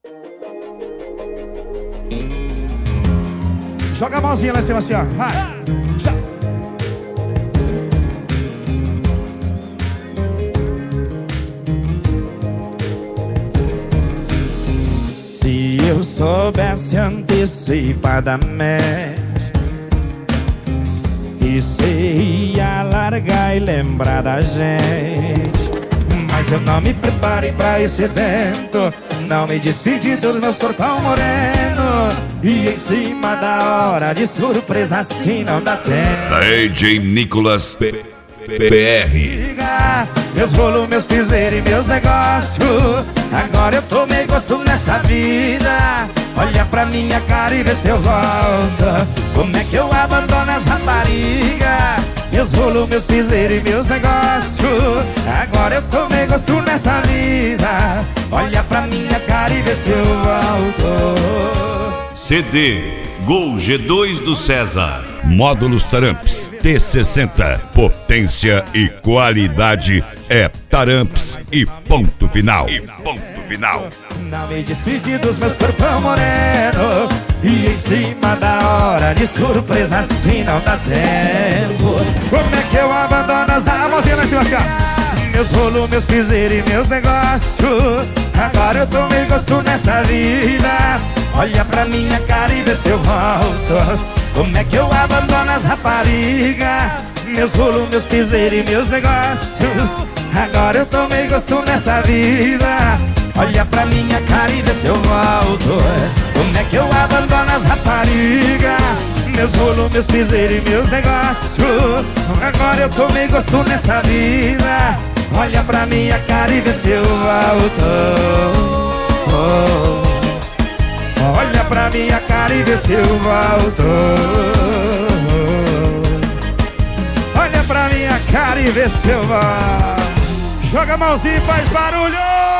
Joga a mãozinha lá em cima assim, ó. Vai. Já. Se eu soubesse antecipadamente que cê ia largar e lembrar da gente, mas eu não me preparei pra esse evento. Não me despedi dos meus corpão moreno, e em cima da hora de surpresa assim não dá tempo. DJ Nicolas PR. Meus rolos, meus piseiros e meus negócios, agora eu tomei gosto nessa vida. Olha pra minha cara e vê se eu volto. Como é que eu abandono as raparigas? Meus rolos, meus piseiros e meus negócios, agora eu tomei gosto nessa vida. Olha pra minha cara e vê se eu volto. CD Gol G2 do César. Módulos Taramps T60. Potência e qualidade é Taramps e ponto final. Não me despedi dos meus corpão moreno, e em cima da hora de surpresa assim não dá tempo. Como é que eu abandono as mãozinhas lá em cima assim, ó. Meus rolos, meus piseiros e meus negócios, agora eu tomei gosto nessa vida. Olha pra minha cara e vê se eu volto. Como é que eu abandono as raparigas? Meus rolos, meus piseiros e meus negócios, agora eu tomei gosto nessa vida. Olha pra minha cara e vê se eu volto. Como é que eu abandono as raparigas? Meus rolos, meus piseiros e meus negócios, agora eu tomei gosto nessa vida. Olha pra minha cara e vê se eu volto. Olha pra minha cara e vê se eu volto. Olha pra minha cara e vê se eu volto. Joga a mãozinha e faz barulho.